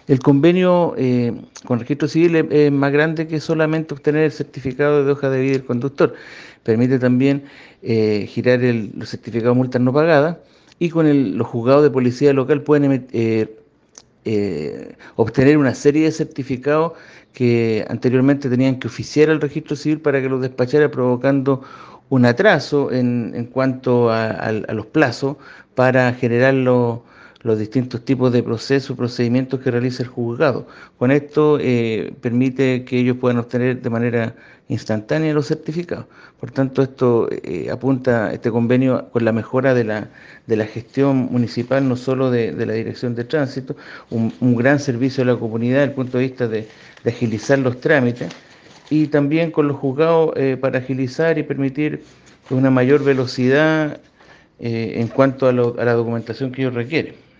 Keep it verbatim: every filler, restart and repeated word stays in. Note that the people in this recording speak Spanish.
El convenio eh, con registro civil es, es más grande que solamente obtener el certificado de hoja de vida del conductor. Permite también eh, girar el, los certificados de multas no pagadas y con el, los juzgados de policía local pueden emet- eh, eh, obtener una serie de certificados que anteriormente tenían que oficiar al registro civil para que los despachara, provocando un atraso en, en cuanto a, a, a los plazos para generar los, los distintos tipos de procesos, procedimientos que realiza el juzgado. Con esto eh, permite que ellos puedan obtener de manera instantánea los certificados. Por tanto, esto eh, apunta este convenio con la mejora de la, de la gestión municipal, no solo de, de la Dirección de Tránsito, un, un, gran servicio a la comunidad desde el punto de vista de, de agilizar los trámites y también con los juzgados eh, para agilizar y permitir una mayor velocidad eh, en cuanto a, lo, a la documentación que ellos requieren.